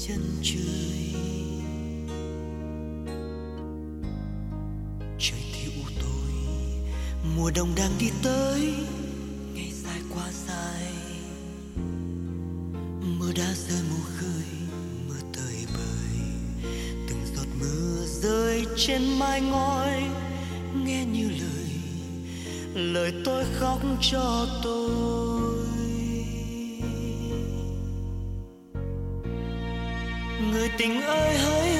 chân trời. Trời thì u tối, mùa đông đang đi tới, ngày dài quá dài. Mưa đã rơi mù khơi, mưa tơi bời, từng giọt mưa rơi trên mái ngói, nghe như lời tôi khóc cho tôi. Người tình ơi hỡi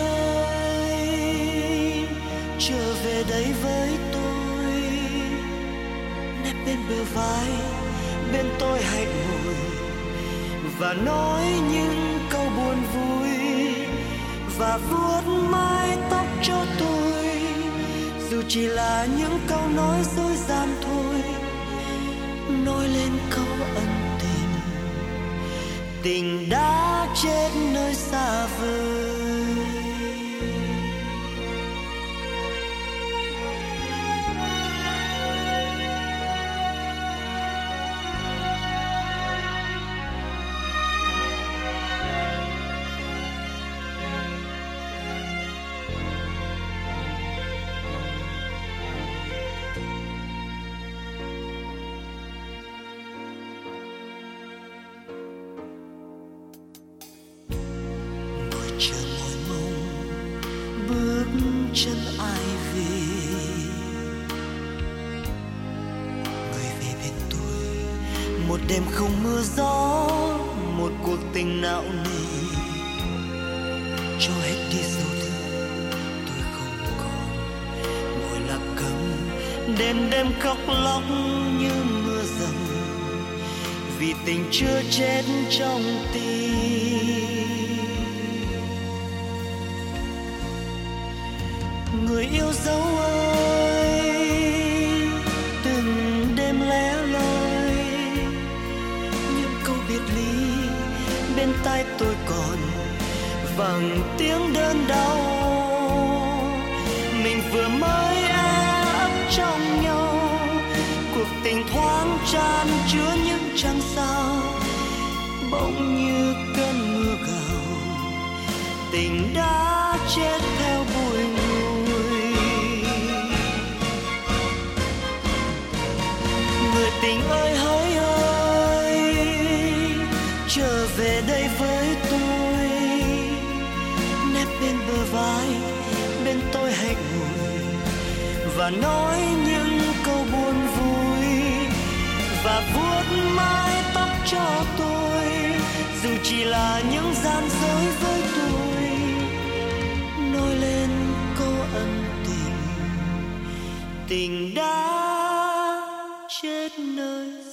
ơi, trở về đây với tôi, nép bên bờ vai, bên tôi hãy ngồi và nói những câu buồn vui, và vuốt mái tóc cho tôi, dù chỉ là những câu nói dối gian thôi. Nói lên câu ân tình, tình đã chết nơi xa vời. Chờ mỏi mong bước chân ai về, người về bên tôi. Một đêm không mưa gió, một cuộc tình não nề, cho hết đi dấu thương tôi không còn. Ngồi lạc câm đêm đêm khóc lóc như mưa dầm, vì tình chưa chết trong tim. Người yêu dấu ơi, từng đêm lẻ loi, những câu biệt ly bên tai tôi còn vang tiếng đơn đau. Mình vừa mới ấp trong nhau, cuộc tình thoáng chan chứa những trăng sao, bỗng như cơn mưa gào, tình đã chết theo bụi mù. Người tình ơi hỡi ơi, trở về đây với tôi, nép bên bờ vai, bên tôi hãy ngồi và nói những câu buồn vui, và vuốt mái tóc cho tôi, dù chỉ là những gian dối với tôi. Nói lên câu ân tình, tình đã chết nơi